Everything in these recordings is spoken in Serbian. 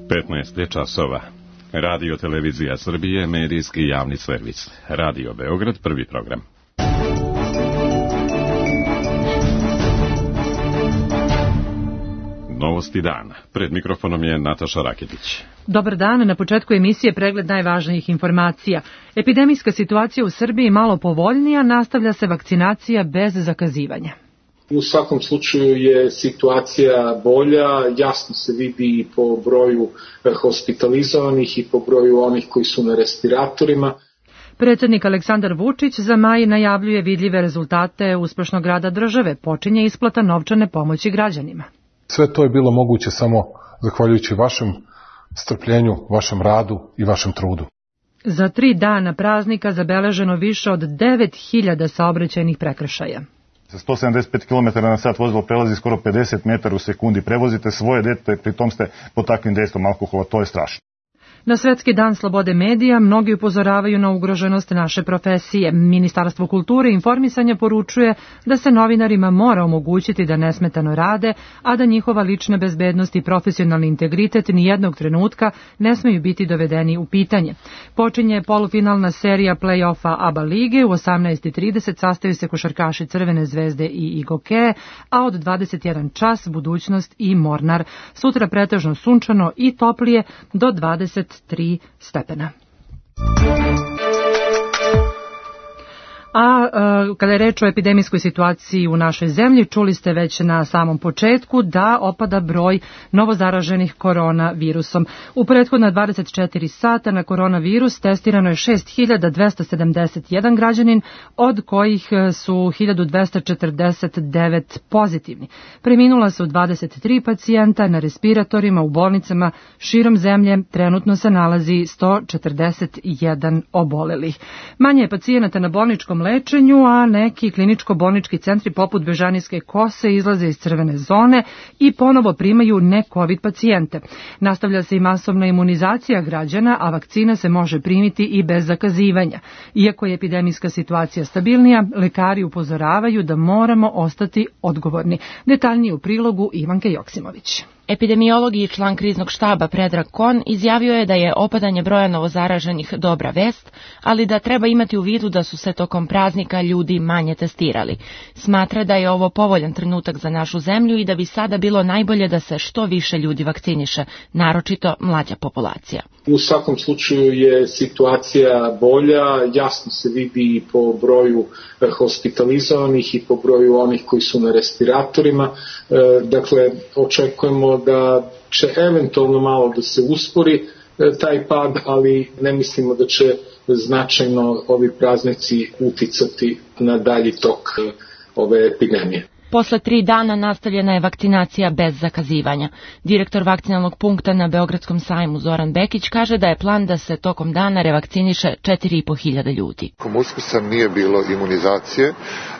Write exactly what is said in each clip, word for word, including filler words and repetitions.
petnaest je časova. Radio Televizija Srbije, medijski javni servis. Radio Beograd, prvi program. Novosti dana. Pred mikrofonom je Nataša Raketić. Dobar dan, na početku emisije pregled najvažnijih informacija. Epidemijska situacija u Srbiji malo povoljnija, nastavlja se vakcinacija bez zakazivanja. U svakom slučaju je situacija bolja, jasno se vidi i po broju hospitalizovanih i po broju onih koji su na respiratorima. Predsjednik Aleksandar Vučić za maj najavljuje vidljive rezultate uspešnog rada države, počinje isplata novčane pomoći građanima. Sve to je bilo moguće samo zahvaljujući vašem strpljenju, vašem radu i vašem trudu. Za tri dana praznika zabeleženo više od devet hiljada saobraćajnih prekršaja. Sa sto sedamdeset pet kilometara na sat vozilo prelazi skoro pedeset metara u sekundi. Prevozite svoje dete, pritom ste pod takvim dejstvom alkohola, to je strašno. Na Svetski dan slobode medija mnogi upozoravaju na ugroženost naše profesije. Ministarstvo kulture i informisanja poručuje da se novinarima mora omogućiti da nesmetano rade, a da njihova lična bezbednost i profesionalni integritet nijednog trenutka ne smeju biti dovedeni u pitanje. Počinje polufinalna serija play-offa ABA lige, u osamnaest i trideset sastaju se košarkaši Crvene zvezde i Igoke, a od dvadeset jedan čas Budućnost i Mornar. Sutra pretežno sunčano i toplije do dvadeset tri stepena. A, a kada je reč o epidemijskoj situaciji u našoj zemlji, čuli ste već na samom početku da opada broj novozaraženih koronavirusom. U prethodna dvadeset četiri sata na koronavirus testirano je šest hiljada dvesta sedamdeset jedan građanin, od kojih su hiljadu dvesta četrdeset devet pozitivni. Preminula su dvadeset tri pacijenta na respiratorima u bolnicama širom zemlje, trenutno se nalazi sto četrdeset jedan obolelih. Manje je pacijenata na bolničkom lečenju, a neki kliničko-bolnički centri poput Bežanijske kose izlaze iz crvene zone i ponovo primaju ne-covid pacijente. Nastavlja se i masovna imunizacija građana, a vakcina se može primiti i bez zakazivanja. Iako je epidemijska situacija stabilnija, lekari upozoravaju da moramo ostati odgovorni. Detaljnije u prilogu Ivanke Joksimović. Epidemiolog i član kriznog štaba Predrag Kon izjavio je da je opadanje broja novozaraženih dobra vest, ali da treba imati u vidu da su se tokom praznika ljudi manje testirali. Smatra da je ovo povoljan trenutak za našu zemlju i da bi sada bilo najbolje da se što više ljudi vakciniše, naročito mlađa populacija. U svakom slučaju je situacija bolja, jasno se vidi i po broju hospitalizovanih i po broju onih koji su na respiratorima. Dakle, očekujemo da će eventualno malo da se uspori taj pad, ali ne mislimo da će značajno ovi praznici uticati na dalji tok ove epidemije. Posle tri dana nastavljena je vakcinacija bez zakazivanja. Direktor vakcinalnog punkta na Beogradskom sajmu Zoran Bekić kaže da je plan da se tokom dana revakciniše četiri i po hiljade ljudi. Tokom Uskrsa nije bilo imunizacije.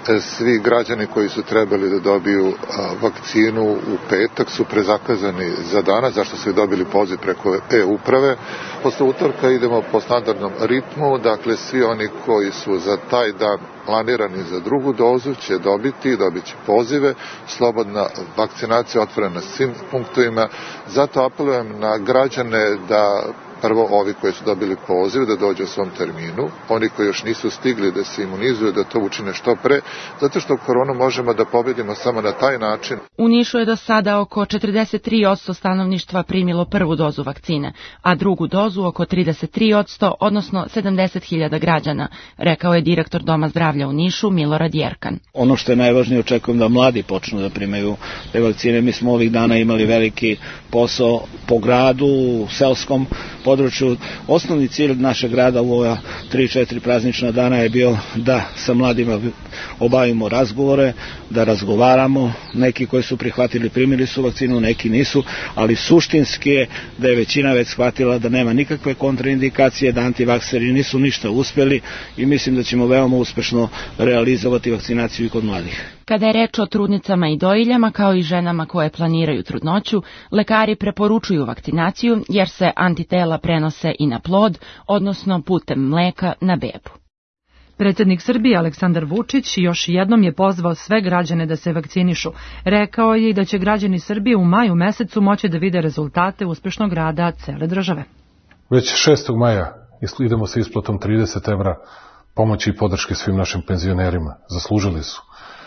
Svi građani koji su trebali da dobiju vakcinu u petak su prezakazani za danas, zašto su dobili poziv preko e-uprave. Posle utorka idemo po standardnom ritmu, dakle svi oni koji su za taj dan planirani za drugu dozu će dobiti, dobit će pozive, slobodna vakcinacija otvorena na svim punktovima. Zato apelujem na građane da prvo ovi koji su dobili poziv da dođu u svom terminu, oni koji još nisu stigli da se imunizuju da to učine što pre, zato što koronu možemo da pobedimo samo na taj način. U Nišu je do sada oko četrdeset tri posto stanovništva primilo prvu dozu vakcine, a drugu dozu oko trideset tri posto, odnosno sedamdeset hiljada građana, rekao je direktor Doma zdravlja u Nišu Milorad Jerkan. Ono što je najvažnije, očekujem da mladi počnu da primaju te vakcine. Mi smo ovih dana imali veliki posao po gradu, u selskom području. Osnovni cilj našeg grada u ova tri četiri praznična dana je bio da sa mladima obavimo razgovore, da razgovaramo. Neki koji su prihvatili primili su vakcinu, neki nisu, ali suštinski je da je većina već shvatila da nema nikakve kontraindikacije, da antivakseri nisu ništa uspjeli i mislim da ćemo veoma uspešno realizovati vakcinaciju i kod mladih. Kada je reč o trudnicama i dojiljama, kao i ženama koje planiraju trudnoću, lekari preporučuju vakcinaciju jer se antitela prenose i na plod, odnosno putem mleka na bebu. Predsjednik Srbije Aleksandar Vučić još jednom je pozvao sve građane da se vakcinišu. Rekao je i da će građani Srbije u maju mesecu moći da vide rezultate uspešnog rada cele države. Već šestog maja idemo sa isplatom trideset evra pomoći i podrške svim našim penzionerima. Zaslužili su.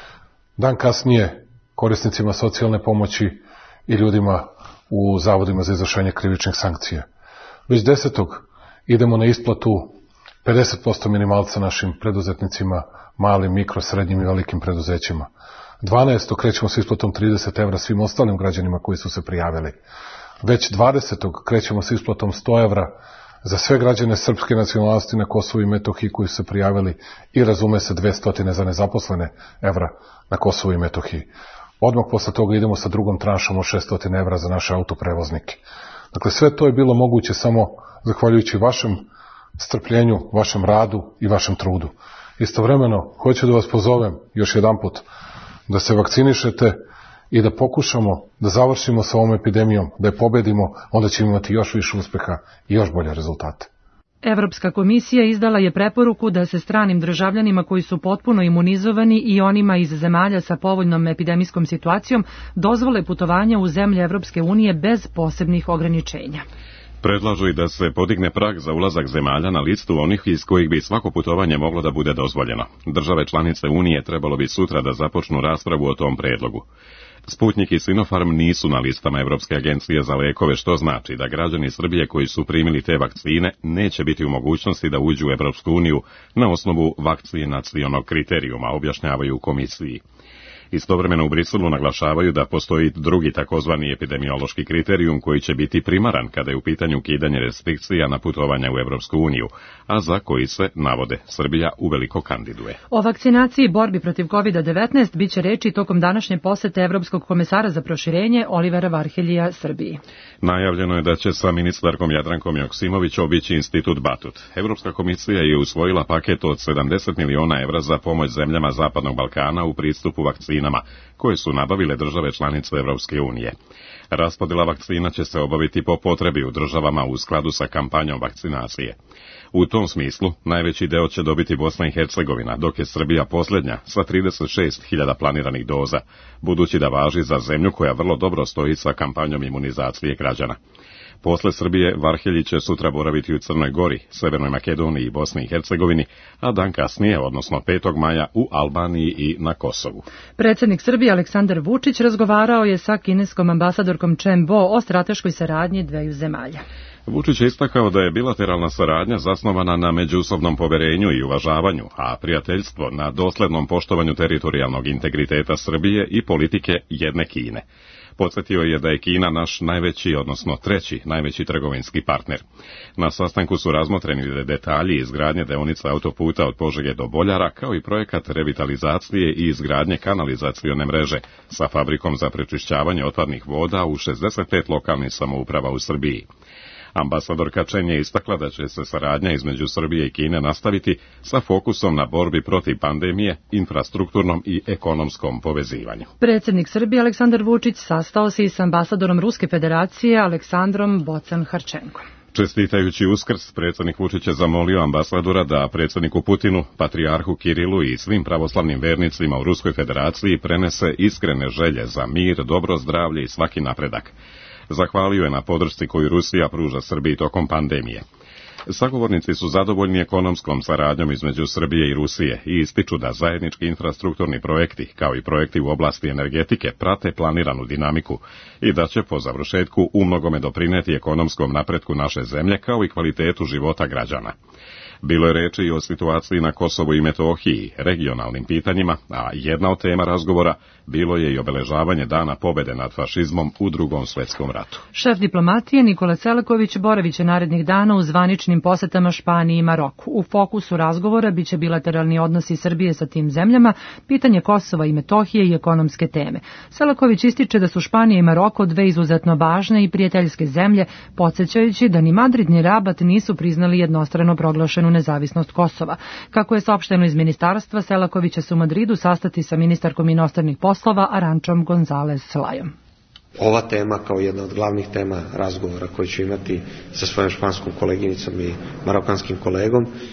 Dan kasnije korisnicima socijalne pomoći i ljudima u zavodima za izvršenje krivičnih sankcija. Već desetog idemo na isplatu pedeset posto minimalca našim preduzetnicima, malim, mikro, srednjim i velikim preduzećima. dvanaestog krećemo sa isplatom trideset evra svim ostalim građanima koji su se prijavili. Već dvadesetog krećemo sa isplatom sto evra za sve građane srpske nacionalnosti na Kosovu i Metohiji koji su se prijavili i razume se dvesta za nezaposlene evra na Kosovu i Metohiji. Odmah posle toga idemo sa drugom tranšom od šesto evra za naše autoprevoznike. Dakle, sve to je bilo moguće samo zahvaljujući vašem strpljenju, vašem radu i vašem trudu. Istovremeno, hoću da vas pozovem još jedanput da se vakcinišete i da pokušamo da završimo sa ovom epidemijom, da je pobedimo, onda ćemo imati još više uspeha i još bolje rezultate. Evropska komisija izdala je preporuku da se stranim državljanima koji su potpuno imunizovani i onima iz zemalja sa povoljnom epidemijskom situacijom dozvole putovanja u zemlje Evropske unije bez posebnih ograničenja. Predlažu i da se podigne prag za ulazak zemalja na listu onih iz kojih bi svako putovanje moglo da bude dozvoljeno. Države članice Unije trebalo bi sutra da započnu raspravu o tom predlogu. Sputnik i Sinopharm nisu na listama Evropske agencije za lekove, što znači da građani Srbije koji su primili te vakcine neće biti u mogućnosti da uđu u Evropsku uniju na osnovu vakcinacionog kriterijuma, objašnjavaju u komisiji. Istovremeno u Briselu naglašavaju da postoji drugi takozvani epidemiološki kriterijum koji će biti primaran kada je u pitanju ukidanje restrikcija na putovanja u Evropsku uniju, a za koji se, navode, Srbija uveliko kandiduje. O vakcinaciji i borbi protiv kovid devetnaest biće reči tokom današnje posete Evropskog komesara za proširenje Olivera Varheljija Srbiji. Najavljeno je da će sa ministarkom Jadrankom Joksimović obići Institut Batut. Evropska komisija je usvojila paket od sedamdeset miliona evra za pomoć zemljama Zapadnog Balkana u pristupu vakcina koje su nabavile države članice Evropske unije. Raspodjela vakcina će se obaviti po potrebi u državama u skladu sa kampanjom vakcinacije. U tom smislu, najveći deo će dobiti Bosna i Hercegovina, dok je Srbija posljednja sa trideset šest hiljada planiranih doza, budući da važi za zemlju koja vrlo dobro stoji sa kampanjom imunizacije građana. Posle Srbije, Varhelji će sutra boraviti u Crnoj Gori, Severnoj Makedoniji i Bosni i Hercegovini, a dan kasnije, odnosno petog maja, u Albaniji i na Kosovu. Predsjednik Srbije Aleksandar Vučić razgovarao je sa kineskom ambasadorkom Chen Bo o strateškoj saradnji dveju zemalja. Vučić je istakao da je bilateralna saradnja zasnovana na međusobnom poverenju i uvažavanju, a prijateljstvo na doslednom poštovanju teritorijalnog integriteta Srbije i politike jedne Kine. Podsjetio je da je Kina naš najveći, odnosno treći najveći trgovinski partner. Na sastanku su razmotreni detalji izgradnje deonice autoputa od Požege do Boljara, kao i projekat revitalizacije i izgradnje kanalizacione mreže sa fabrikom za prečišćavanje otpadnih voda u šezdeset pet lokalnih samouprava u Srbiji. Ambasadorka Chen je istakla da će se saradnja između Srbije i Kine nastaviti sa fokusom na borbi protiv pandemije, infrastrukturnom i ekonomskom povezivanju. Predsjednik Srbije Aleksandar Vučić sastao se i s ambasadorom Ruske federacije Aleksandrom Bocan-Harčenkom. Čestitajući Uskrs, predsjednik Vučić je zamolio ambasadora da predsjedniku Putinu, patrijarhu Kirilu i svim pravoslavnim vernicima u Ruskoj federaciji prenese iskrene želje za mir, dobro zdravlje i svaki napredak. Zahvalio je na podršci koju Rusija pruža Srbiji tokom pandemije. Sagovornici su zadovoljni ekonomskom saradnjom između Srbije i Rusije i ističu da zajednički infrastrukturni projekti, kao i projekti u oblasti energetike, prate planiranu dinamiku i da će po završetku umnogome doprineti ekonomskom napretku naše zemlje kao i kvalitetu života građana. Bilo je reči i o situaciji na Kosovu i Metohiji, regionalnim pitanjima, a jedna od tema razgovora bilo je i obeležavanje dana pobede nad fašizmom u Drugom svjetskom ratu. Šef diplomatije Nikola Selaković boravit će narednih dana u zvaničnim posetama Španiji i Maroku. U fokusu razgovora biće bilateralni odnosi Srbije sa tim zemljama, pitanje Kosova i Metohije i ekonomske teme. Selaković ističe da su Španija i Maroko dve izuzetno važne i prijateljske zemlje, podsjećajući da ni Madrid ni Rabat nisu priznali jednostrano proglašenu nezavisnost Kosova. Kako je saopšteno iz ministarstva, Selaković će se u Madridu sastati sa ministarkom inostranih poslova Arančom González Lajom. Ova tema kao jedna od glavnih tema razgovora koji ću imati sa svojom španskom koleginicom i marokanskim kolegom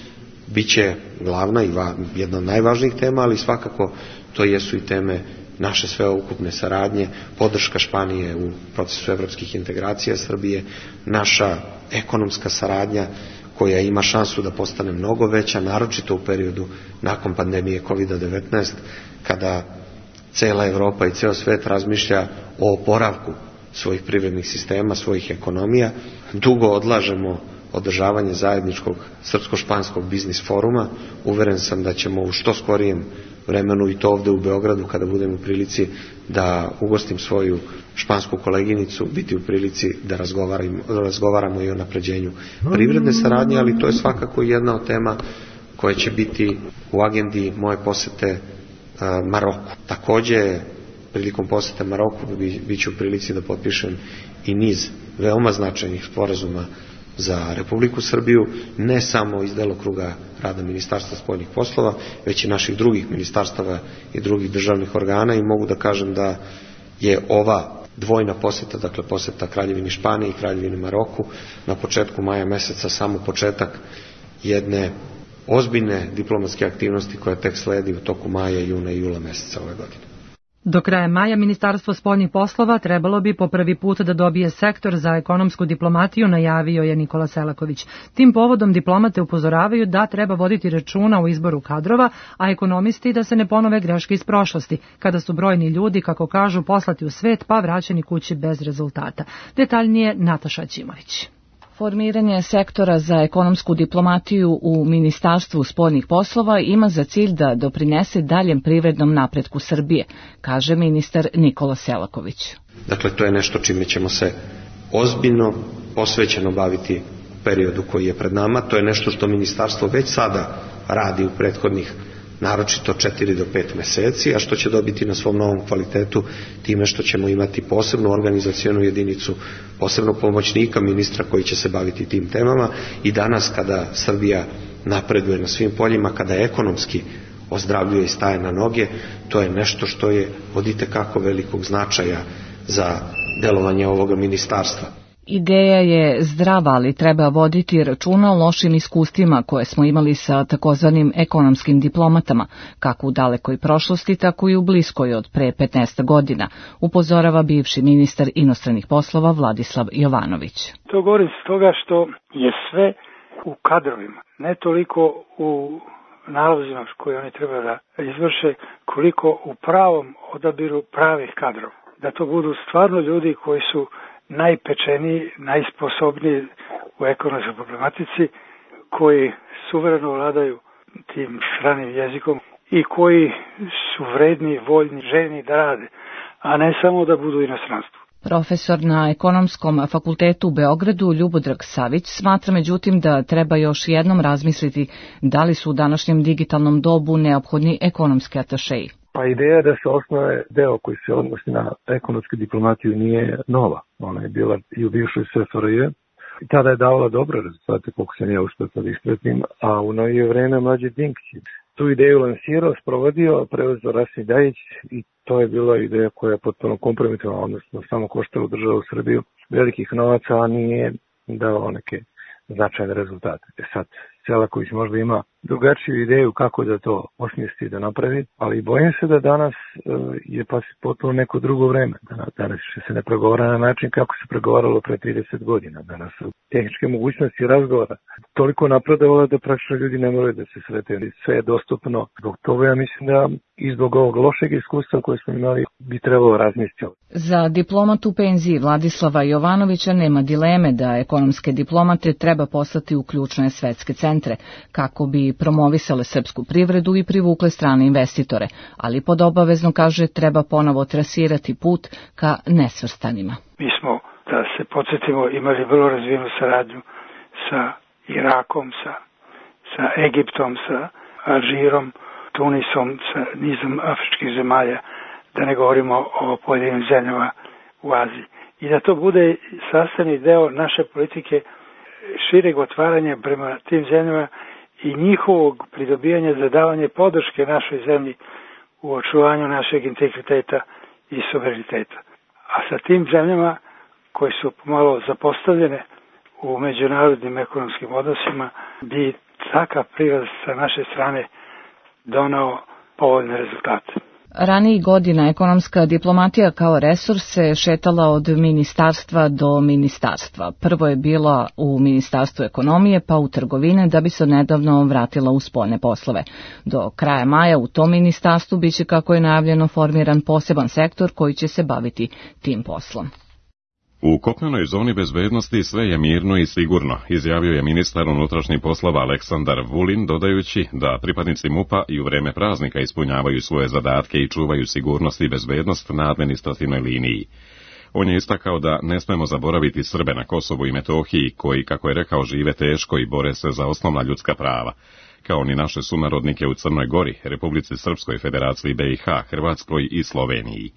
biće glavna i jedna od najvažnijih tema, ali svakako to jesu i teme naše sveukupne saradnje, podrška Španije u procesu evropskih integracija Srbije, naša ekonomska saradnja koja ima šansu da postane mnogo veća, naročito u periodu nakon pandemije kovid devetnaest, kada cela Evropa i ceo svet razmišlja o oporavku svojih privrednih sistema, svojih ekonomija. Dugo odlažemo održavanje zajedničkog srpsko-španskog biznis foruma. Uveren sam da ćemo u što skorijem vremenu i to ovde u Beogradu, kada budem u prilici da ugostim svoju špansku koleginicu, biti u prilici da razgovaramo, razgovaramo i o napređenju privredne saradnje, ali to je svakako jedna od tema koja će biti u agendi moje posete Maroku. Takođe, prilikom posete Maroku bit ću u prilici da potpišem i niz veoma značajnih sporazuma za Republiku Srbiju, ne samo iz delokruga rada Ministarstva spoljnih poslova, već i naših drugih ministarstava i drugih državnih organa, i mogu da kažem da je ova dvojna poseta, dakle poseta Kraljevini Španije i Kraljevini Maroku na početku maja meseca samo početak jedne ozbiljne diplomatske aktivnosti koja tek sledi u toku maja, juna i jula meseca ove godine. Do kraja maja Ministarstvo spoljnih poslova trebalo bi po prvi put da dobije sektor za ekonomsku diplomatiju, najavio je Nikola Selaković. Tim povodom diplomate upozoravaju da treba voditi računa o izboru kadrova, a ekonomisti da se ne ponove greške iz prošlosti, kada su brojni ljudi, kako kažu, poslati u svet pa vraćeni kući bez rezultata. Detaljnije Nataša Ćimović. Formiranje sektora za ekonomsku diplomatiju u Ministarstvu spoljnih poslova ima za cilj da doprinese daljem privrednom napretku Srbije, kaže ministar Nikola Selaković. Dakle, to je nešto čime ćemo se ozbiljno, posvećeno baviti u periodu koji je pred nama. To je nešto što ministarstvo već sada radi u prethodnih naročito četiri do pet meseci, a što će dobiti na svom novom kvalitetu time što ćemo imati posebnu organizacionu jedinicu, posebnog pomoćnika ministra koji će se baviti tim temama. I danas kada Srbija napreduje na svim poljima, kada ekonomski ozdravljuje i staje na noge, to je nešto što je od itekako velikog značaja za delovanje ovoga ministarstva. Ideja je zdrava, ali treba voditi računa o lošim iskustvima koje smo imali sa takozvanim ekonomskim diplomatama, kako u dalekoj prošlosti, tako i u bliskoj od pre petnaest godina, upozorava bivši ministar inostranih poslova Vladislav Jovanović. To govorim s toga što je sve u kadrovima, ne toliko u nalozima koje oni treba da izvrše, koliko u pravom odabiru pravih kadrova. Da to budu stvarno ljudi koji su najpečeniji, najsposobniji u ekonomskoj problematici, koji suvereno vladaju tim stranim jezikom i koji su vredni, voljni, željni da rade, a ne samo da budu u inostranstvu. Profesor na Ekonomskom fakultetu u Beogradu Ljubodrag Savić smatra međutim da treba još jednom razmisliti da li su u današnjem digitalnom dobu neophodni ekonomski atašeji. Pa ideja da se osnove deo koji se odnosi na ekonomsku diplomatiju nije nova. Ona je bila i u bivšoj S F R J i tada je davala dobre rezultate, koliko sam ja uspio da ispratim, a u novije vreme mlađi Dinkić tu ideju lansirao, sprovodio, preuzeo Rasim Ljajić i to je bila ideja koja je potpuno kompromitovana, odnosno samo koštala državu Srbiju velikih novaca, a nije dao neke značajne rezultate. E sad, Selaković možda ima drugačiju ideju kako da to osmisli i da napravi, ali bojim se da danas je pa potpuno neko drugo vreme. Danas se ne pregovara na način kako se pregovaralo pre trideset godina. Danas su tehničke mogućnosti razgovora toliko napredovale da praktično ljudi ne moraju da se sretaju. Sve je dostupno. Zbog toga ja mislim da i zbog ovog lošeg iskustva koje smo imali bi trebalo razmisliti. Za diplomatu penziji Vladislava Jovanovića nema dileme da ekonomske diplomate treba poslati u ključne svetske centre, kako bi promovisale srpsku privredu i privukle strane investitore, ali pod obavezno, kaže, treba ponovo trasirati put ka nesvrstanima. Mi smo, da se podsjetimo, imali vrlo razvijenu saradnju sa Irakom, sa, sa Egiptom, sa Alžirom, Tunisom, sa nizom afričkih zemalja, da ne govorimo o pojedinim zemljama u Aziji. I da to bude sastavni deo naše politike šireg otvaranja prema tim zemljama i njihovog pridobijanja za davanje podrške našoj zemlji u očuvanju našeg integriteta i suvereniteta. A sa tim zemljama koji su pomalo zapostavljene u međunarodnim ekonomskim odnosima bi takav prilaz sa naše strane donao povoljne rezultate. Ranijih godina ekonomska diplomatija kao resurs se šetala od ministarstva do ministarstva. Prvo je bila u Ministarstvu ekonomije, pa u trgovine, da bi se nedavno vratila u spoljne poslove. Do kraja maja u tom ministarstvu biće, kako je najavljeno, formiran poseban sektor koji će se baviti tim poslom. U kopnenoj zoni bezbednosti sve je mirno i sigurno, izjavio je ministar unutrašnjih poslova Aleksandar Vulin, dodajući da pripadnici MUP-a i u vreme praznika ispunjavaju svoje zadatke i čuvaju sigurnost i bezbednost na administrativnoj liniji. On je istakao da ne smemo zaboraviti Srbe na Kosovu i Metohiji, koji, kako je rekao, žive teško i bore se za osnovna ljudska prava, kao ni naše sunarodnike u Crnoj Gori, Republici Srpskoj, Federaciji B i H, Hrvatskoj i Sloveniji.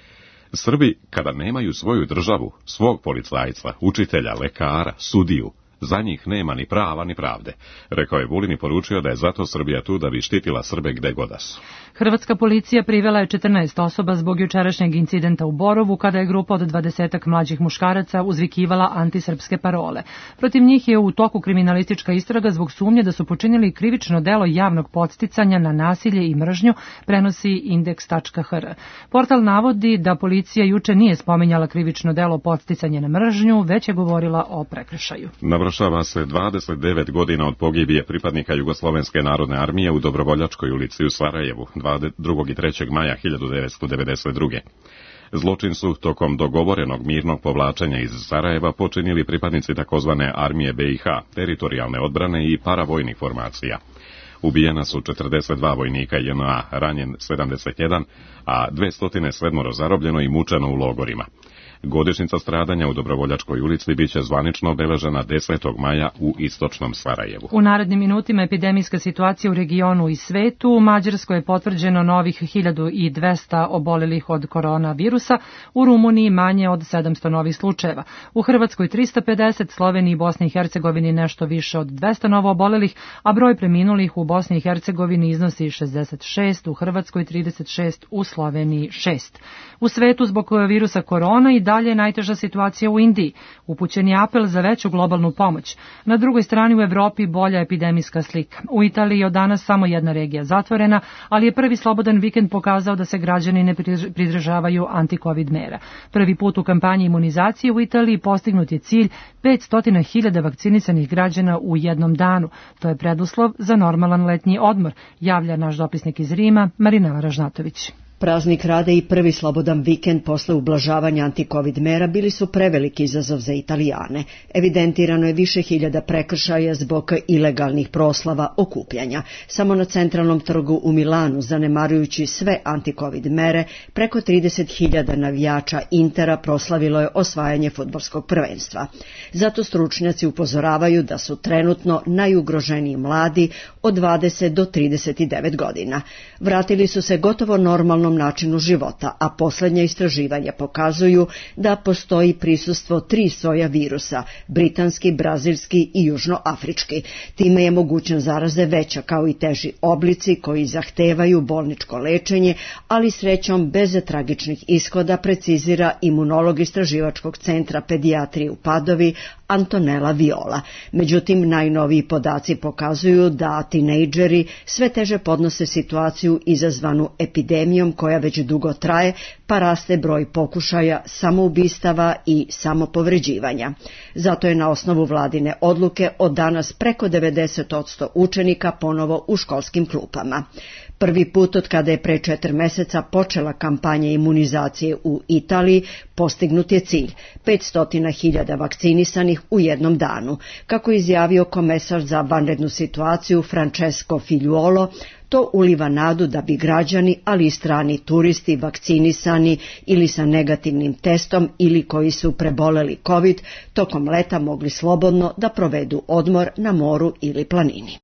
Srbi, kada nemaju svoju državu, svog policajca, učitelja, lekara, sudiju, za njih nema ni prava ni pravde, rekao je Vulin i poručio da je zato Srbija tu da bi štitila Srbe gde god da su. Hrvatska policija privela je četrnaest osoba zbog jučerašnjeg incidenta u Borovu, kada je grupa od dvadesetak mlađih muškaraca uzvikivala antisrpske parole. Protiv njih je u toku kriminalistička istraga zbog sumnje da su počinili krivično delo javnog podsticanja na nasilje i mržnju, prenosi indeks tačka h r. Portal navodi da policija juče nije spominjala krivično delo podsticanja na mržnju, već je govorila o prekršaju. Navršava se dvadeset devet godina od pogibije pripadnika Jugoslovenske narodne armije u Dobrovoljačkoj ulici u Sarajevu, drugog i trećeg maja hiljadu devetsto devedeset druge. Zločin su tokom dogovorenog mirnog povlačenja iz Sarajeva počinili pripadnici takozvane armije B i H, teritorijalne odbrane i paravojnih formacija. Ubijena su četrdeset dva vojnika J N A, ranjen sedamdeset jedan, a dvesta sedam zarobljeno i mučeno u logorima. Godišnjica stradanja u Dobrovoljačkoj ulici biće zvanično obeležena desetog maja u istočnom Sarajevu. U narednim minutima epidemijska situacija u regionu i svetu. U Mađarskoj je potvrđeno novih hiljadu dvesta obolelih od koronavirusa, u Rumuniji manje od sedamsto novih slučajeva. U Hrvatskoj trista pedeset, Sloveniji i Bosni i Hercegovini nešto više od dvesta novo obolelih, a broj preminulih u Bosni i Hercegovini iznosi šezdeset šest, u Hrvatskoj trideset šest, u Sloveniji šest. U svetu zbog virusa korona i dalje je najteža situacija u Indiji. Upućen je apel za veću globalnu pomoć. Na drugoj strani u Evropi bolja epidemijska slika. U Italiji je od danas samo jedna regija zatvorena, ali je prvi slobodan vikend pokazao da se građani ne pridržavaju anti-covid mera. Prvi put u kampanji imunizacije u Italiji postignut je cilj petsto hiljada vakcinisanih građana u jednom danu. To je preduslov za normalan letnji odmor, javlja naš dopisnik iz Rima, Marinela Ražnatović. Praznik rada i prvi slobodan vikend posle ublažavanja anti-covid mera bili su preveliki izazov za Italijane. Evidentirano je više hiljada prekršaja zbog ilegalnih proslava, okupljanja. Samo na centralnom trgu u Milanu, zanemarujući sve anti-covid mere, preko trideset hiljada navijača Intera proslavilo je osvajanje fudbalskog prvenstva. Zato stručnjaci upozoravaju da su trenutno najugroženiji mladi od dvadeset do trideset devet godina. Vratili su se gotovo normalno načinu života, a posljednja istraživanja pokazuju da postoji prisustvo tri soja virusa, britanski, brazilski i južnoafrički. Time je mogućnost zaraze veća, kao i teži oblici koji zahtevaju bolničko lečenje, ali srećom bez tragičnih ishoda, precizira imunolog istraživačkog centra pedijatrije u Padovi Antonella Viola. Međutim, najnoviji podaci pokazuju da tinejdžeri sve teže podnose situaciju izazvanu epidemijom koja već dugo traje, pa raste broj pokušaja samoubistava i samopovređivanja. Zato je na osnovu vladine odluke od danas preko devedeset posto učenika ponovo u školskim klupama. Prvi put od kada je pre četiri meseca počela kampanja imunizacije u Italiji, postignut je cilj petsto hiljada vakcinisanih u jednom danu. Kako je izjavio komesar za vanrednu situaciju Francesco Figliuolo, to uliva nadu da bi građani, ali i strani turisti vakcinisani ili sa negativnim testom ili koji su preboleli COVID, tokom leta mogli slobodno da provedu odmor na moru ili planini.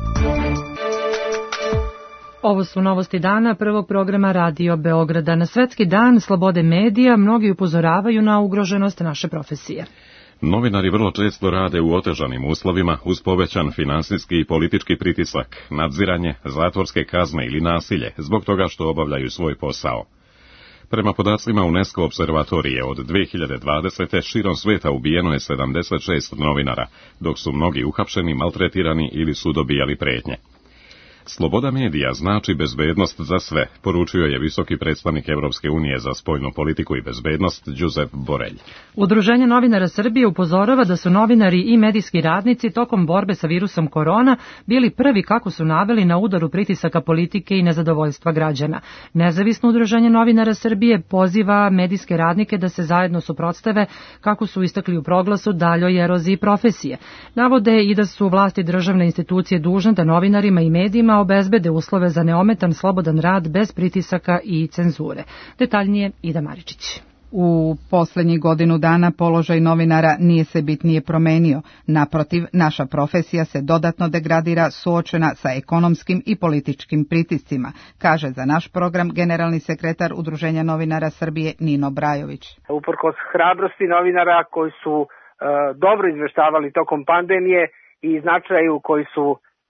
Ovo su novosti dana prvog programa Radio Beograda. Na Svetski dan slobode medija mnogi upozoravaju na ugroženost naše profesije. Novinari vrlo često rade u otežanim uslovima uz povećan finansijski i politički pritisak, nadziranje, zatvorske kazne ili nasilje zbog toga što obavljaju svoj posao. Prema podacima UNESCO observatorije od dve hiljade dvadesete. širom sveta ubijeno je sedamdeset šest novinara, dok su mnogi uhapšeni, maltretirani ili su dobijali prijetnje. Sloboda medija znači bezbednost za sve, poručio je visoki predstavnik Evropske unije za spoljnu politiku i bezbednost Josep Borrell. Udruženje novinara Srbije upozorava da su novinari i medijski radnici tokom borbe sa virusom korona bili prvi, kako su naveli, na udaru pritisaka politike i nezadovoljstva građana. Nezavisno udruženje novinara Srbije poziva medijske radnike da se zajedno suprotstave, kako su istakli u proglasu, daljoj eroziji profesije. Navode i da su vlasti državne institucije dužne da novinarima i medijima obezbede uslove za neometan slobodan rad bez pritisaka i cenzure. Detaljnije Ida Maričić. U poslednjih godinu dana položaj novinara nije se bitnije promenio. Naprotiv, naša profesija se dodatno degradira suočena sa ekonomskim i političkim pritiscima, kaže za naš program generalni sekretar Udruženja novinara Srbije Nino Brajović. Uprkos hrabrosti novinara koji su uh, dobro izveštavali tokom pandemije i značaju koji su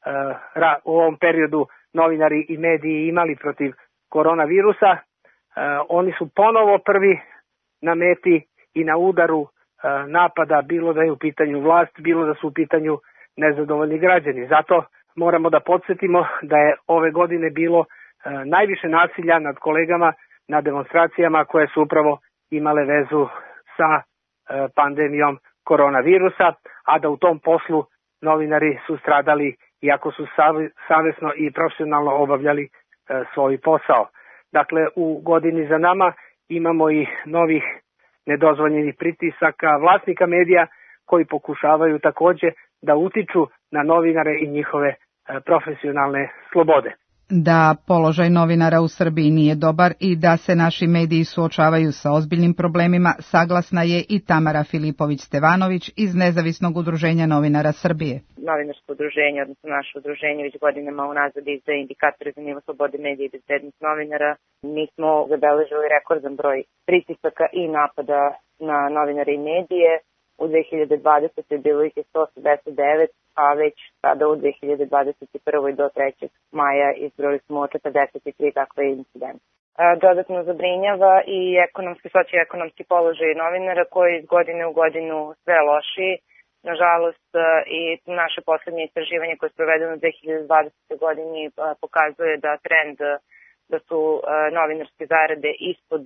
uh, u ovom periodu novinari i mediji imali protiv koronavirusa, uh, oni su ponovo prvi na meti i na udaru e, napada, bilo da je u pitanju vlast, bilo da su u pitanju nezadovoljni građani. Zato moramo da podsjetimo da je ove godine bilo e, najviše nasilja nad kolegama na demonstracijama koje su upravo imale vezu sa e, pandemijom koronavirusa, a da u tom poslu novinari su stradali iako su savesno i profesionalno obavljali e, svoj posao. Dakle, u godini za nama imamo i novih nedozvoljenih pritisaka vlasnika medija koji pokušavaju takođe da utiču na novinare i njihove profesionalne slobode. Da položaj novinara u Srbiji nije dobar i da se naši mediji suočavaju sa ozbiljnim problemima, saglasna je i Tamara Filipović-Stevanović iz Nezavisnog udruženja novinara Srbije. Novinarsko udruženje, odnosno naše udruženje, već godinama unazad izdaje indikatore za nivo slobode medija i bezbednost novinara. Mi smo zabeležili rekordan broj pritisaka i napada na novinare i medije. U dve hiljade dvadesete. bilo ih je sto osamdeset devet, a već sada u dve hiljade dvadeset prve. do trećeg maja izbrojili smo četrdeset tri takve incidente. Dodatno zabrinjava i ekonomski, socioekonomski položaj novinara koji iz godine u godinu sve lošiji. Nažalost, i naše poslednje istraživanje koje je sprovedeno u dve hiljade dvadesete. godini pokazuje da trend da su novinarske zarade ispod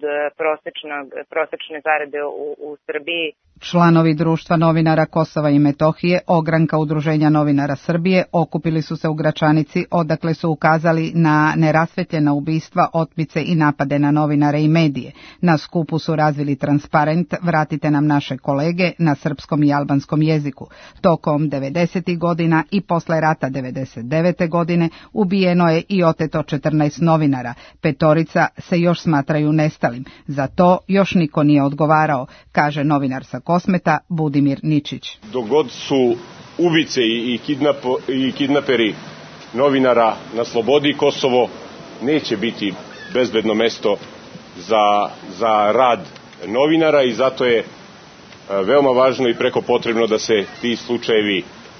prosečne zarade u, u Srbiji. Članovi Društva novinara Kosova i Metohije, ogranka Udruženja novinara Srbije, okupili su se u Gračanici, odakle su ukazali na nerasvetljena ubistva, otmice i napade na novinare i medije. Na skupu su razvili transparent "Vratite nam naše kolege" na srpskom i albanskom jeziku. Tokom devedesetih godina i posle rata devedeset devete. godine ubijeno je i oteto četrnaest novinara. Petorica se još smatraju nestalim. Za to još niko nije odgovarao, kaže novinar sa Kosmeta Budimir Ničić. Dok god su ubice i, kidnap, i kidnaperi novinara na slobodi, Kosovo neće biti bezbedno mesto za, za rad novinara i zato je veoma važno i preko potrebno da se ti slučajevi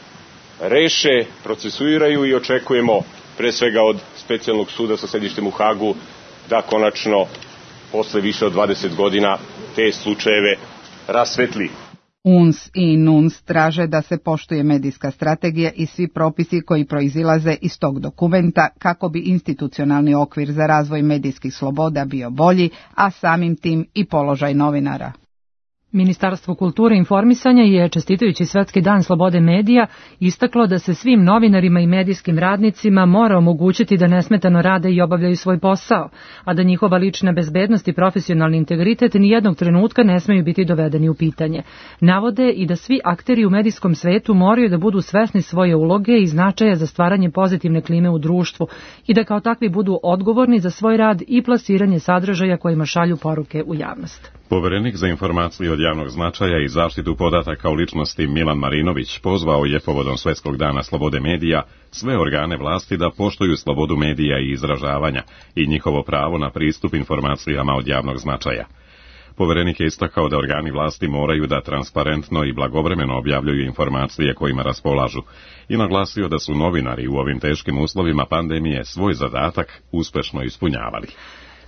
reše, procesuiraju i očekujemo pre svega od specijalnog suda sa sedištem u Hagu da konačno posle više od dvadeset godina te slučajeve rasvetli. U N S i N U N S traže da se poštuje medijska strategija i svi propisi koji proizilaze iz tog dokumenta kako bi institucionalni okvir za razvoj medijskih sloboda bio bolji, a samim tim i položaj novinara. Ministarstvo kulture i informisanja je, čestitajući Svetski dan slobode medija, istaklo da se svim novinarima i medijskim radnicima mora omogućiti da nesmetano rade i obavljaju svoj posao, a da njihova lična bezbednost i profesionalni integritet nijednog trenutka ne smeju biti dovedeni u pitanje. Navode i da svi akteri u medijskom svetu moraju da budu svesni svoje uloge i značaja za stvaranje pozitivne klime u društvu i da kao takvi budu odgovorni za svoj rad i plasiranje sadržaja kojima šalju poruke u javnost. Poverenik za informacije od javnog značaja i zaštitu podataka o ličnosti Milan Marinović pozvao je povodom Svetskog dana slobode medija sve organe vlasti da poštuju slobodu medija i izražavanja i njihovo pravo na pristup informacijama od javnog značaja. Poverenik je istakao da organi vlasti moraju da transparentno i blagovremeno objavljuju informacije kojima raspolažu i naglasio da su novinari u ovim teškim uslovima pandemije svoj zadatak uspešno ispunjavali.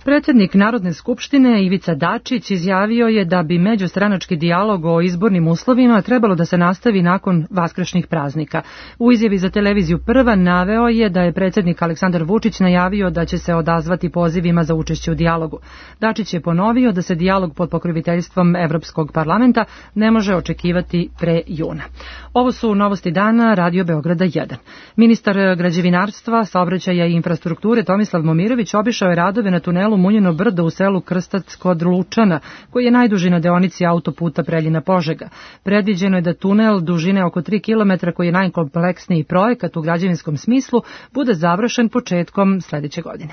Predsjednik Narodne skupštine Ivica Dačić izjavio je da bi međustranački dijalog o izbornim uslovima trebalo da se nastavi nakon vaskršnjih praznika. U izjavi za televiziju Prva naveo je da je predsjednik Aleksandar Vučić najavio da će se odazvati pozivima za učešće u dijalogu. Dačić je ponovio da se dijalog pod pokroviteljstvom Evropskog parlamenta ne može očekivati pre juna. Ovo su novosti dana Radio Beograda jedan. Ministar građevinarstva, saobraćaja i infrastrukture Tomislav Momirović obišao je radove na tunelu Munjino brdo u selu Krstac kod Lučana, koji je najduži na deonici autoputa Preljina-Požega. Predviđeno je da tunel dužine oko tri kilometra, koji je najkompleksniji projekat u građevinskom smislu, bude završen početkom sledeće godine.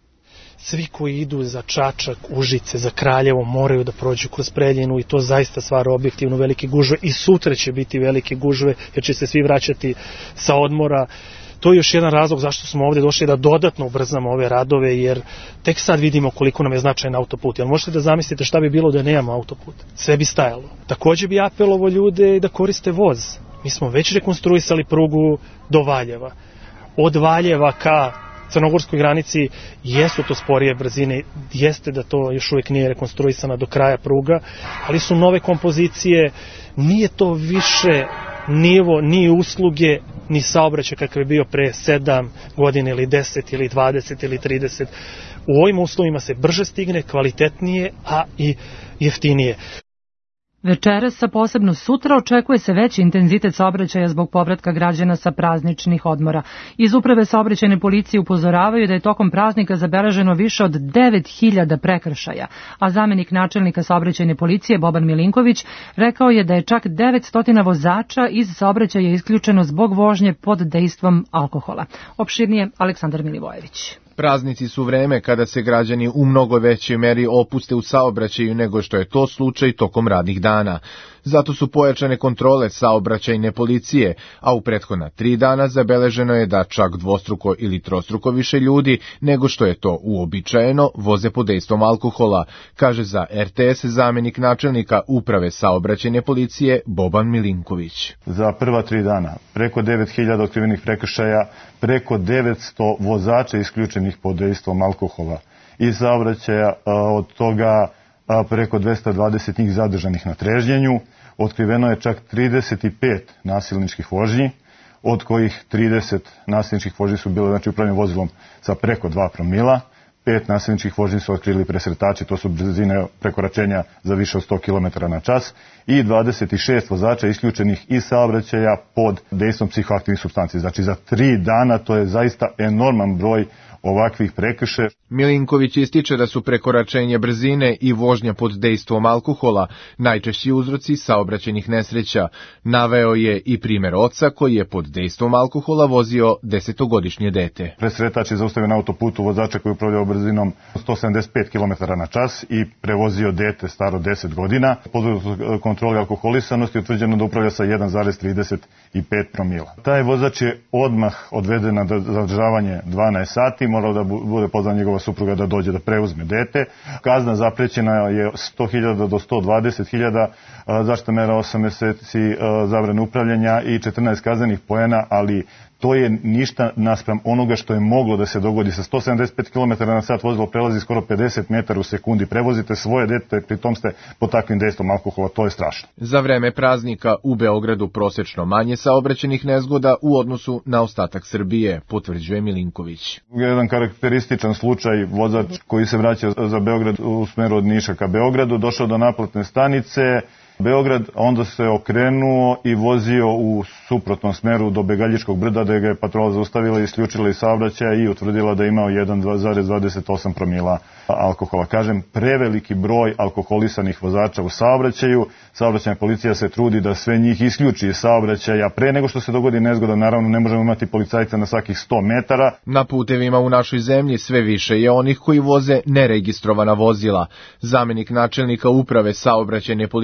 Svi koji idu za Čačak, Užice, za Kraljevo moraju da prođu kroz Preljinu i to zaista stvara objektivno velike gužve i sutra će biti velike gužve jer će se svi vraćati sa odmora. To je još jedan razlog zašto smo ovdje došli da dodatno ubrzamo ove radove, jer tek sad vidimo koliko nam je značajan autoput. Jel možete da zamislite šta bi bilo da nemamo autoput? Sve bi stajalo. Također bi apelovo ljude da koriste voz. Mi smo već rekonstruisali prugu do Valjeva. Od Valjeva ka crnogorskoj granici jesu to sporije brzine, jeste da to još uvijek nije rekonstruisana do kraja pruga, ali su nove kompozicije, nije to više nivo ni usluge ni saobraćaj kakav je bio pre sedam godina ili deset ili dvadeset ili trideset. U ovim uslovima se brže stigne, kvalitetnije, a i jeftinije. Večeras, a posebno sutra, očekuje se veći intenzitet saobraćaja zbog povratka građana sa prazničnih odmora. Iz Uprave saobraćajne policije upozoravaju da je tokom praznika zabeleženo više od devet hiljada prekršaja, a zamenik načelnika saobraćajne policije Boban Milinković rekao je da je čak devetsto vozača iz saobraćaja isključeno zbog vožnje pod dejstvom alkohola. Opširnije Aleksandar Milivojević. Praznici su vreme kada se građani u mnogo većoj meri opuste u saobraćaju nego što je to slučaj tokom radnih dana. Zato su pojačane kontrole saobraćajne policije, a u prethodna tri dana zabeleženo je da čak dvostruko ili trostruko više ljudi nego što je to uobičajeno voze pod dejstvom alkohola, kaže za er te es zamenik načelnika Uprave saobraćajne policije Boban Milinković. Za prva tri dana preko devet hiljada otkrivenih prekršaja, preko devetsto vozača isključenih pod dejstvom alkohola i saobraćaja, od toga preko dvesta dvadeset njih zadržanih na trežnjenju, otkriveno je čak trideset pet nasilničkih vožnji, od kojih trideset nasilničkih vožnji su bile znači upravljanje vozilom sa preko dva promila, pet nasilničkih vožnji su otkrili presretači, to su brzine prekoračenja za više od sto kilometara na čas, i dvadeset šest vozača isključenih iz saobraćaja pod dejstvom psihoaktivnih supstanci. Znači za tri dana to je zaista enorman broj ovakvih prekršaja. Milinković ističe da su prekoračenje brzine i vožnja pod dejstvom alkohola najčešći uzroci saobraćajnih nesreća. Naveo je i primjer oca koji je pod dejstvom alkohola vozio desetogodišnje dete. Presretač je zaustavio na autoputu vozača koji je upravljao brzinom sto sedamdeset pet kilometara na čas i prevozio dete staro deset godina. Pod kontroli alkoholisanosti utvrđeno da upravlja sa jedan zarez trideset pet promila. Taj vozač je odmah odveden na zadržavanje dvanaest sati, morao da bude pozvan njegova supruga da dođe da preuzme dete. Kazna zaprećena je sto hiljada do sto dvadeset hiljada, zaštitna mera osam meseci zabrane upravljanja i četrnaest kaznenih poena, ali to je ništa naspram onoga što je moglo da se dogodi. Sa sto sedamdeset pet kilometara na sat vozilo prelazi skoro pedeset metara u sekundi. Prevozite svoje dete, pritom ste pod takvim dejstvom alkohola, to je strašno. Za vreme praznika u Beogradu prosečno manje saobraćajnih nezgoda u odnosu na ostatak Srbije, potvrđuje Milinković. Jedan karakterističan slučaj, vozač koji se vraća za Beograd u smeru od Niša ka Beogradu, došao do naplatne stanice Beograd, onda se okrenuo i vozio u suprotnom smeru do Begaljičkog brda, da ga je patrola zaustavila i isključila iz saobraćaja i utvrdila da je imao jedan zarez dvadeset osam promila alkohola. Kažem, preveliki broj alkoholisanih vozača u saobraćaju. Saobraćajna policija se trudi da sve njih isključi iz saobraćaja. Pre nego što se dogodi nezgoda, naravno ne možemo imati policajca na svakih sto metara. Na putevima u našoj zemlji sve više je onih koji voze neregistrovana vozila. Zamenik načelnika Uprave saobraćajne policije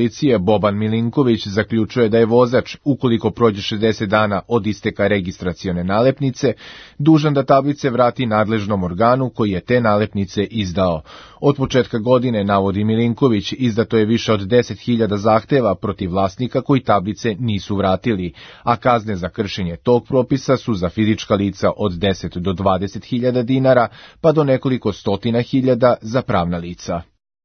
Boban Milinković zaključuje da je vozač, ukoliko prođe šezdeset dana od isteka registracione nalepnice, dužan da tablice vrati nadležnom organu koji je te nalepnice izdao. Od početka godine, navodi Milinković, izdato je više od deset hiljada zahteva protiv vlasnika koji tablice nisu vratili, a kazne za kršenje tog propisa su za fizička lica od deset do dvadeset hiljada dinara, pa do nekoliko stotina hiljada za pravna lica.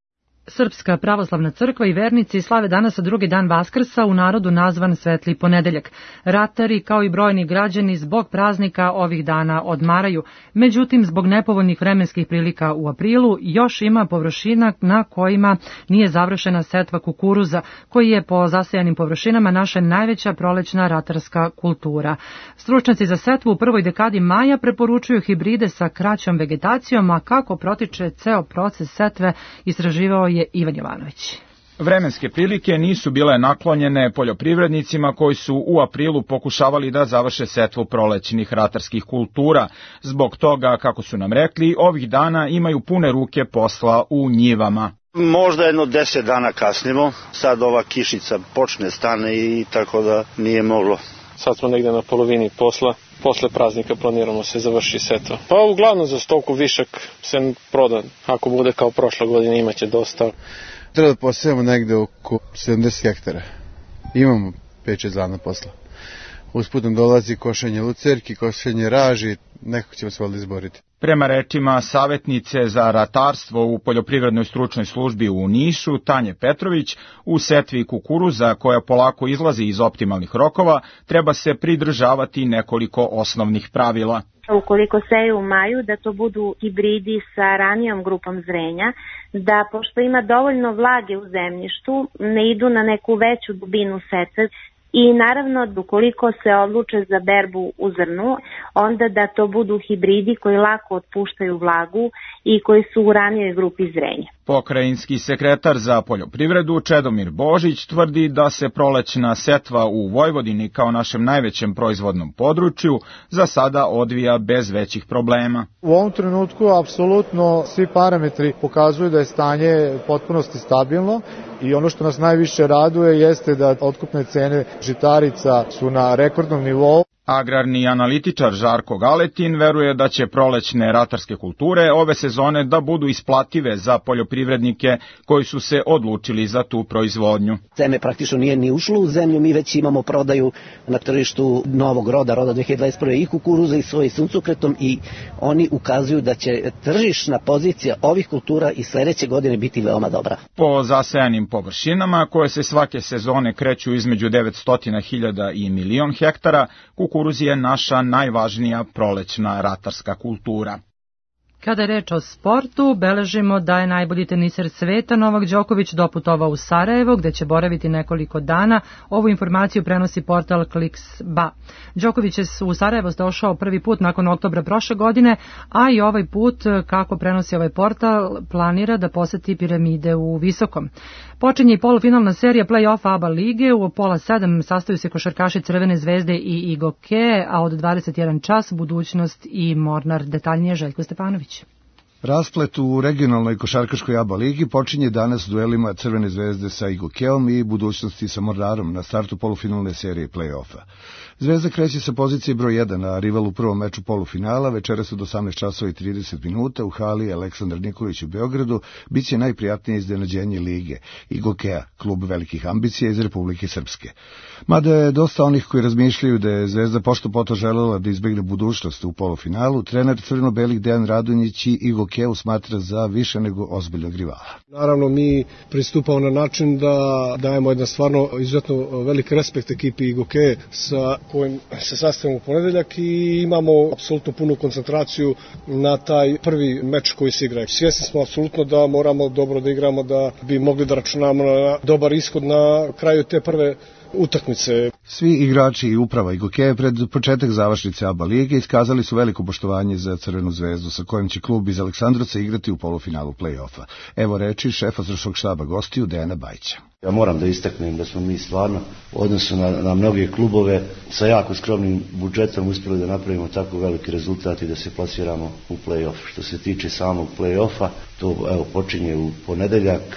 Srpska pravoslavna crkva i vernici slave danas drugi dan Vaskrsa, u narodu nazvan Svetli ponedeljak. Ratari, kao i brojni građani, zbog praznika ovih dana odmaraju. Međutim, zbog nepovoljnih vremenskih prilika u aprilu, još ima površina na kojima nije završena setva kukuruza, koji je po zasejanim površinama naša najveća prolećna ratarska kultura. Stručnjaci za setvu u prvoj dekadi maja preporučuju hibride sa kraćom vegetacijom, a kako protiče ceo proces setve istraživao je Ivan Jovanović. Vremenske prilike nisu bile naklonjene poljoprivrednicima koji su u aprilu pokušavali da završe setvu prolećnih ratarskih kultura. Zbog toga, kako su nam rekli, ovih dana imaju pune ruke posla u njivama. Možda jedno deset dana kasnimo, sad ova kišica počne, stane i tako da nije moglo. Sad smo negde na polovini posla. Posle praznika planiramo se završi setva. Pa uglavnom za stoku višak se proda. Ako bude kao prošle godine imaće dosta. Treba da posejemo negde oko sedamdeset hektara. Imamo pet šest dana posla. Usputno dolazi košenje lucerki, košenje raži, nekako ćemo se valjda izboriti. Prema rečima savjetnice za ratarstvo u poljoprivrednoj stručnoj službi u Nišu, Tanje Petrović, u setvi kukuruza koja polako izlazi iz optimalnih rokova, treba se pridržavati nekoliko osnovnih pravila. Ukoliko seju u maju, da to budu hibridi sa ranijom grupom zrenja, da pošto ima dovoljno vlage u zemljištu, ne idu na neku veću dubinu setve. I naravno, ukoliko se odluče za berbu u zrnu, onda da to budu hibridi koji lako otpuštaju vlagu i koji su u ranijoj grupi zrenja. Pokrajinski sekretar za poljoprivredu Čedomir Božić tvrdi da se prolećna setva u Vojvodini kao našem najvećem proizvodnom području za sada odvija bez većih problema. U ovom trenutku apsolutno svi parametri pokazuju da je stanje potpunosti stabilno i ono što nas najviše raduje jeste da otkupne cene žitarica su na rekordnom nivou. Agrarni analitičar Žarko Galetin veruje da će prolećne ratarske kulture ove sezone da budu isplative za poljoprivrednike koji su se odlučili za tu proizvodnju. Seme praktično nije ni ušlo u zemlju, mi već imamo prodaju na tržištu novog roda, roda dve hiljade dvadeset prve i kukuruza i soje i suncokretom i oni ukazuju da će tržišna pozicija ovih kultura i sledeće godine biti veoma dobra. Po zasejanim površinama, koje se svake sezone kreću između devetsto hiljada i milion hektara, kukuruz je naša najvažnija prolećna ratarska kultura. Kada je reč o sportu, beležimo da je najbolji teniser sveta Novak Đoković doputovao u Sarajevo, gde će boraviti nekoliko dana. Ovu informaciju prenosi portal Kliks.ba. Đoković je u Sarajevo došao prvi put nakon oktobra prošle godine, a i ovaj put, kako prenosi ovaj portal, planira da poseti piramide u Visokom. Počinje i polufinalna serija play-offa ABA lige. U pola sedam sastaju se košarkaši Crvene zvezde i Igoke, a od dvadeset jedan čas Budućnost i Mornar. Detaljnije Željko Stepanović. Rasplet u regionalnoj košarkaškoj ABA ligi počinje danas duelima Crvene zvezde sa Igokeom i Budućnosti sa Mornarom na startu polufinalne serije play-offa. Zvezda kreće sa pozicije broj jedan, a rival u prvom meču polufinala večeras od osamnaest časova i trideset minuta u hali Aleksandar Nikolić u Beogradu biće najprijatnije iznenađenje lige Igokea, klub velikih ambicija iz Republike Srpske. Mada je dosta onih koji razmišljaju da je Zvezda pošto poto želela da izbegne Budućnost u polufinalu, trener crveno-belih Dejan Radonjić i Igokeu smatra za više nego ozbiljnog rivala. Naravno, mi pristupamo na način da dajemo jedan stvarno izuzetno velik respekt ekipi Igoke sa kojim se sastavimo u ponedeljak i imamo apsolutno punu koncentraciju na taj prvi meč koji se igra. Svjesni smo apsolutno da moramo dobro da igramo da bi mogli da računamo na dobar ishod na kraju te prve utakmice. Svi igrači i uprava Igoke pred početak završnice ABA lige iskazali su veliko poštovanje za Crvenu zvezdu sa kojim će klub iz Aleksandrovca igrati u polufinalu play-offa. Evo reči šefa stručnog štaba gostiju Dejana Bajića. Ja moram da istaknem da smo mi stvarno u odnosu na, na mnoge klubove sa jako skromnim budžetom uspjeli da napravimo tako veliki rezultat i da se plasiramo u play-off. Što se tiče samog play-offa, to evo počinje u ponedeljak.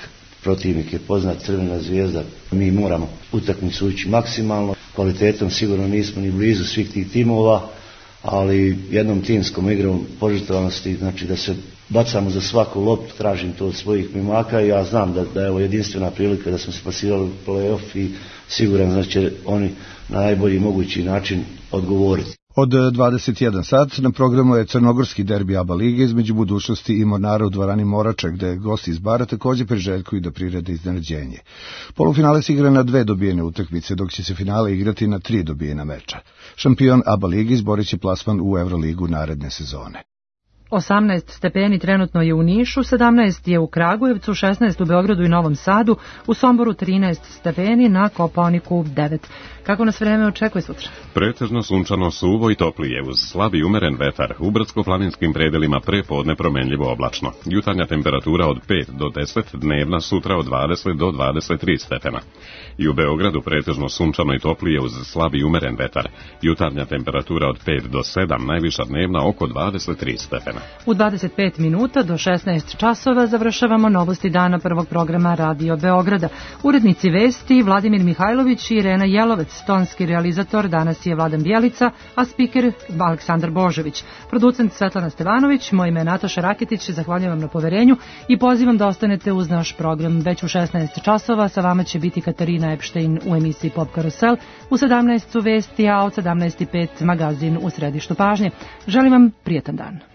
protivnik je poznat, Crvena Zvijezda. Mi moramo utakmicu ući maksimalno, kvalitetom sigurno nismo ni blizu svih tih timova, ali jednom timskom igrom požrtvovanosti, znači da se bacamo za svaku loptu, tražim to od svojih mimaka i ja znam da, da je ovo jedinstvena prilika da smo se plasirali u play-off i siguran da će oni na najbolji mogući način odgovoriti. Od dvadeset jedan sat na programu je crnogorski derbi ABA lige između Budućnosti i Mornara u dvorani Morača, gde gosti iz Bara takođe priželjkuju da prirede iznenađenje. Polufinale se igra na dve dobijene utakmice, dok će se finale igrati na tri dobijena meča. Šampion ABA lige izborit će plasman u Euroligu naredne sezone. osamnaest stepeni trenutno je u Nišu, sedamnaest je u Kragujevcu, šesnaest u Beogradu i Novom Sadu, u Somboru trinaest stepeni, na Kopaoniku devet. Kako nas vreme očekuje sutra? Pretežno sunčano, suvo i toplije, uz slab i umeren vetar. U brdsko-planinskim predelima prepodne promenljivo oblačno. Jutarnja temperatura od pet do deset, dnevna sutra od dvadeset do dvadeset tri stepena. I u Beogradu pretežno sunčano i toplije uz slab i umeren vetar. Jutarnja temperatura od pet do sedam, najviša dnevna oko dvadeset tri stepena. U dvadeset pet minuta do šesnaest časova završavamo novosti dana prvog programa Radio Beograda. Urednici vesti Vladimir Mihajlović i Irena Jelovec, tonski realizator danas je Vladan Bjelica, a spiker Aleksandar Božović. Producent Svetlana Stevanović, moje ime je Nataša Raketić, zahvaljujem vam na poverenju i pozivam da ostanete uz naš program. Već u šesnaest časova sa vama će biti Katarina Epštein u emisiji Pop Karusel, u sedamnaest su vesti, a od sedamnaest i pet magazin u središtu pažnje. Želim vam prijetan dan.